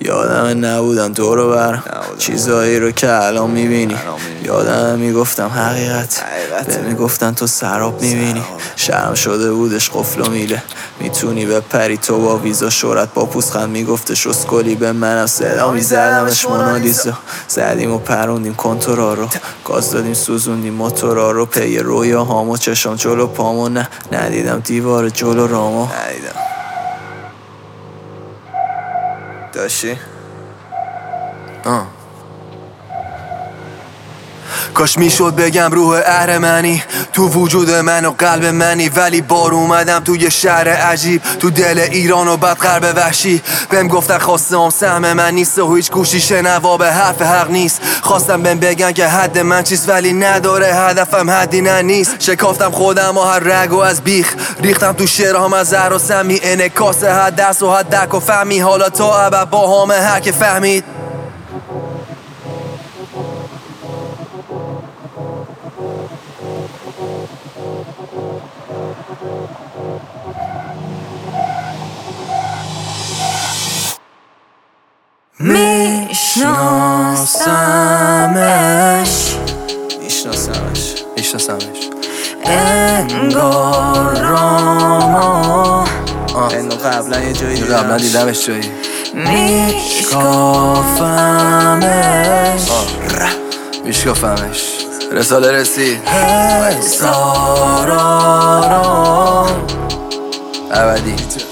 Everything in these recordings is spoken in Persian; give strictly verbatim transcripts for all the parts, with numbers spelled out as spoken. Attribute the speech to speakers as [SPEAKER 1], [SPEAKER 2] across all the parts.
[SPEAKER 1] یادم نبودم دورو برم چیزایی رو که الان میبینی. یادم میگفتم حقیقت به میگفتن تو سراب میبینی. شرم شده بودش قفل و میله میتونی بپری تو با ویزا شورت با پوزخند میگفتش اسکلی به منم صدا میزدمش مونالیزا. زدیم و پروندیم کنتورا رو گاز دادیم سوزوندیم موتورا رو پی رویا هامو چشم جلو پامو نه ندیدم دیوار جلو رامو ندیدم. داشتی؟ آه
[SPEAKER 2] کاش میشد بگم روح اهرمنی تو وجود من و قلب منی، ولی بار اومدم تو یه شهر عجیب تو دل ایران و بعد غرب وحشی. بهم گفتن خواستم سهم من نیست و هیچ گوشی شنوا به حرف حق نیست. خواستم بهم بگن که حد من چیست ولی نداره هدفم حدی نه نیست. شکافتم خودم و هر رگ و از بیخ ریختم تو شعرهام از زهر و سمی انعکاس حد درس و حد درک و فهمی. حالا تا ابد با همه هر که فهمید
[SPEAKER 3] میشناسمش
[SPEAKER 1] میشناسمش
[SPEAKER 2] میشناسمش
[SPEAKER 3] انگارامو
[SPEAKER 1] انو قبلا یه جایی
[SPEAKER 2] قبلا دیدمش جایی
[SPEAKER 3] میشکافمش
[SPEAKER 2] میشکافمش رساله رسید
[SPEAKER 3] هزارارو
[SPEAKER 2] ابدی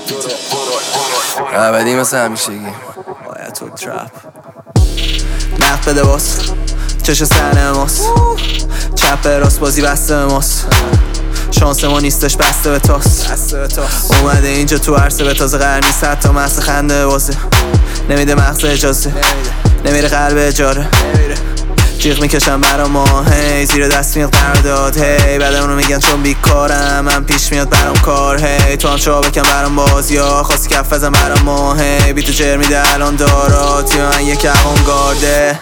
[SPEAKER 2] ابدی مثل همیشگی.
[SPEAKER 1] باید تو ترپ نقد بده باز چش سر ماست چپ راست بازی بسته به ماست. شانس ما نیستش بسته به تاست اومده اینجا تو عرصه به تازه قرار نیست حتی محض خنده بازه. نمیده مغز اجازه نمیره قلب اجاره جیغ میکشم برا ما هی زیر دست میاد قرارداد هی بعد اونو میگن چون بیکارم من پیش میاد برام کار هی تو هم چا بکن برام باز یا خواستی کف بزن برام ما هی بی تو جر میده الان دارا توی من یک اوانگارده.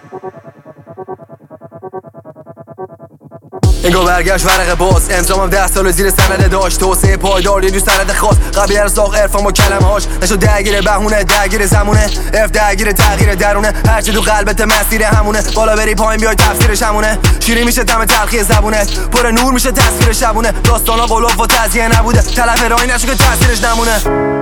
[SPEAKER 2] انگار برگشت ورق باز امضامم ده سال زیر سند داشت توسعه پایدار یه جو سند خاص قبلی ارزاق عرفان با کلمه هاش نشد درگیر بهونه درگیر زمونه اف درگیر تغییر درونه هرچی تو قلبت مسیر همونه بالا بری پایین بیای تفسیرش همونه شیری میشه طعم تلخی زبونت پر نور میشه تصویر شبونه داستانا قلوب و تزیه نبوده تلف راهی نشو که تاثیرش نمونه.